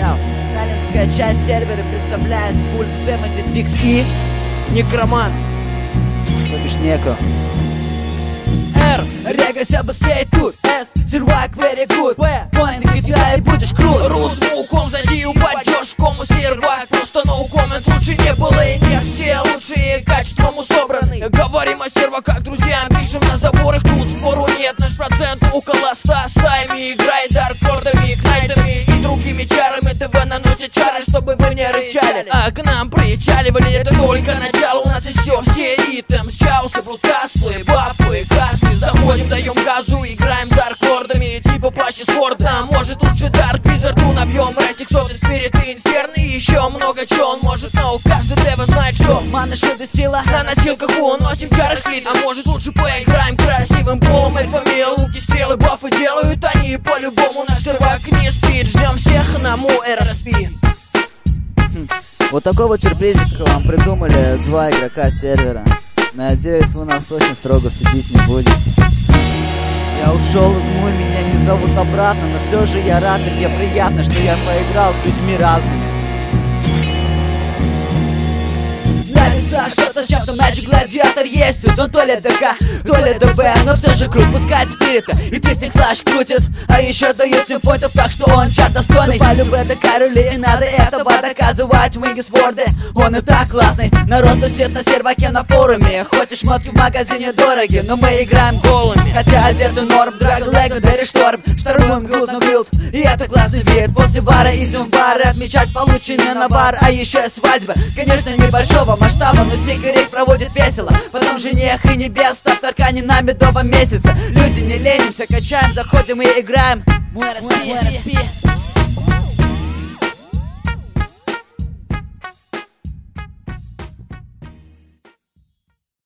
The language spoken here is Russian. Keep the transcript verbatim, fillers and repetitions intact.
взял. Таллинская часть сервера представляет Пульт семьдесят шесть и Некроман. то бишь Неко. Р. Регайся быстрее тут. С. Сервак very good. П. Point и гитай, будешь крут. Ру звуком зайди, упадешь, кому сервак. Просто no comment, лучше не было и нет. Все лучшие качеством собраны. Говорим о серваках, друзьям, пишем на заборах. Тут спору нет, наш процент около ста. Стаями играй даркордами, кнайтами и другими чарами. ТВ наносит чары, чтобы вы не рычали. А к нам причаливали, это только начало. У нас еще все ритм, чаусы, брудкаслы, бафы, каски. Заходим, даем газу, играем даркордами, типа плащи спорта. Может лучше дарк, визарду набьем. Растик, соты, спирит, инферно и еще много чего он может. Но каждый ТВ знает, что Мана, шида, сила. на носилках уносим чары слит. А может лучше поиграем красивым полом эльфами. Луки, стрелы, бафы делают они по-любому. Наш сервак не спит, ждем всех на МУ-РСП. Вот такой вот сюрпризик вам придумали два игрока сервера. Надеюсь, вы нас очень строго судить не будете. Я ушел из МУ, меня не зовут обратно, но все же я рад, и мне приятно, что я поиграл с людьми разными. Нравится что-то, с чем-то Magic Gladiator есть. Он то ли ДК, то ли ДБ, но все же крут, пускай спирита. И песник Слаш крутит, а еще дает семь поинтов, так что он чат достойный. По любой ДК рули, надо этого доказывать. Вингисворды, он и так классный. Народ тусит на серваке на форуме. Хоть и шмотки в магазине дороги, но мы играем голыми. Хотя одеты норм, драг, легендари шторм. Штормуем гуд, но гилд, и это классный вид. После бара идем в бар, отмечать полученный навар. А еще свадьба, конечно небольшого масштаба, но сигарет проводит весело. Потом жених и невеста в Таркане на медовом месяце. Люди не ленимся, качаем, заходим и играем. МУ-РСП.